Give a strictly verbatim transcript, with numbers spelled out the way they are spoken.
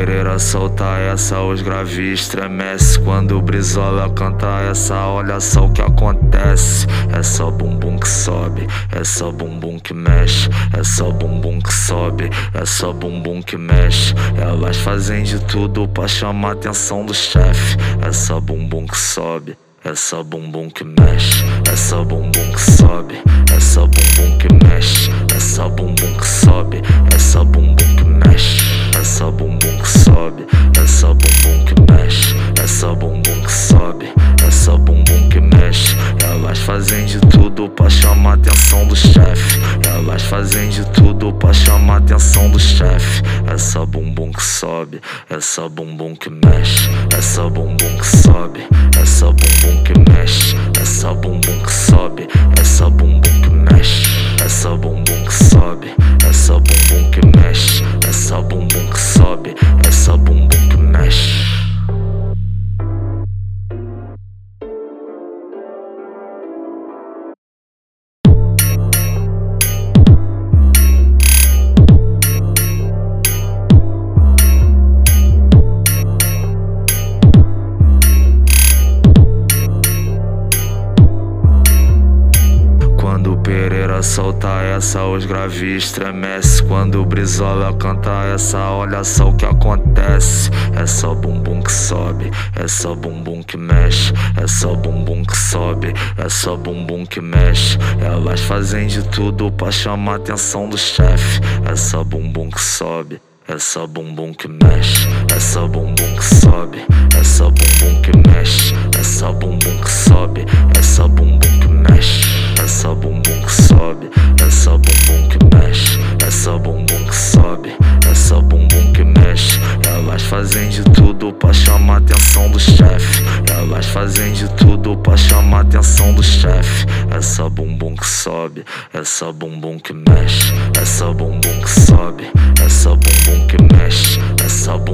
Pereira solta essa, os graves estremece. Quando o Brizola canta essa, olha só o que acontece. É só bumbum que sobe, é só bumbum que mexe. É só bumbum que sobe, é só bumbum que mexe. Elas fazem de tudo pra chamar a atenção do chefe. É só bumbum que sobe, é só bumbum que mexe. É só bumbum que sobe, é só bumbum que mexe. É só bumbum que sobe, é só bumbum que mexe. É só bumbum que sobe, é só bumbum que mexe. É só bumbum que sobe, é só bumbum que mexe. Elas fazem de tudo pra chamar a atenção do chefe. Elas fazem de tudo pra chamar a atenção do chefe. É só bumbum que sobe, é só bumbum que mexe. É só bumbum que sobe, é só bumbum que mexe. É só bumbum que sobe, é só bumbum que mexe. É só bumbum que sobe, é só bumbum que mexe. É só bumbum que sobe, é só bumbum que mexe. Quando Pereira solta essa, os graves estremece. Quando o Brizola canta essa, olha só o que acontece. É só bumbum que sobe, é só bumbum que mexe. É só bumbum que sobe, é só bumbum que mexe. Elas fazem de tudo pra chamar a atenção do chefe. É só bumbum que sobe, é só bumbum que mexe. É só bumbum que sobe, é só bumbum que mexe. É só bumbum que sobe, é só bumbum que mexe. É só bumbum que sobe, é só bumbum que mexe. É só bumbum que sobe, é só bumbum que mexe. Elas fazem de tudo pra chamar a atenção do chefe. Elas fazem de tudo pra chamar a atenção do chefe. É só bumbum que sobe, é só bumbum que mexe. É só bumbum que sobe, é só bumbum que mexe. É só